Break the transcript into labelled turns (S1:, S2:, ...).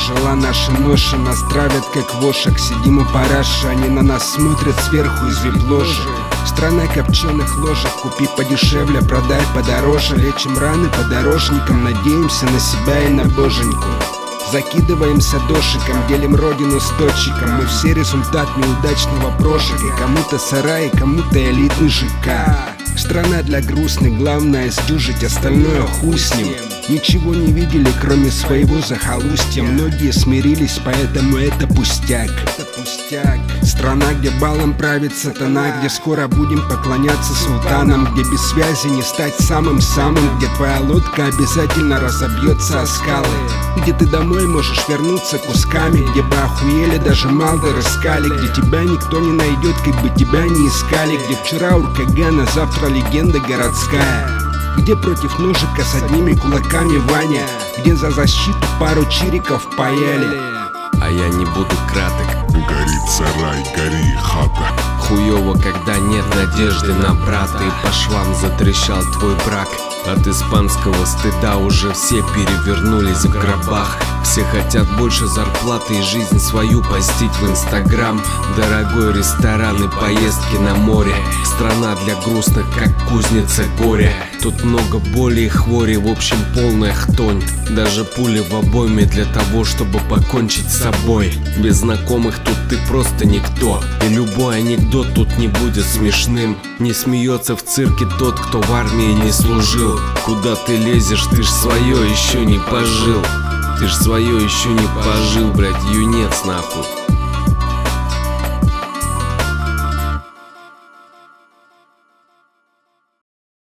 S1: жила наша ноша. Нас травят как вошек, сидим у параши. Они на нас смотрят сверху из вип-ложи. Страна копченых ложек, купи подешевле, продай подороже. Лечим раны подорожникам, надеемся на себя и на боженьку. Закидываемся дошиком, делим родину с точиком. Мы все результат неудачного прошика. Кому-то сарай, кому-то элитный ЖК. Страна для грустных, главное сдюжить, остальное хуй с ним. Ничего не видели, кроме своего захолустья. Многие смирились, поэтому это пустяк. Страна, где балом правит сатана, где скоро будем поклоняться султанам, где без связи не стать самым-самым, где твоя лодка обязательно разобьется о скалы, где ты домой можешь вернуться кусками, где бы охуели даже малды рыскали, где тебя никто не найдет, как бы тебя не искали, где вчера уркаган, а завтра легенда городская, где против ножика с одними кулаками Ваня, где за защиту пару чириков паяли.
S2: А я не буду краток.
S3: Горит сарай, гори хата.
S2: Хуёво, когда нет надежды на брата, и по швам затрещал твой брак. От испанского стыда уже все перевернулись в гробах. Все хотят больше зарплаты и жизнь свою постить в Инстаграм. Дорогой ресторан и поездки на море. Страна для грустных, как кузница горя. Тут много боли и хвори, в общем полная хтонь. Даже пули в обойме для того, чтобы покончить с собой. Без знакомых тут ты просто никто. И любой анекдот тут не будет смешным. Не смеется в цирке тот, кто в армии не служил. Куда ты лезешь, ты ж свое еще не пожил. Ты ж свое еще не пожил, блядь, юнец нахуй.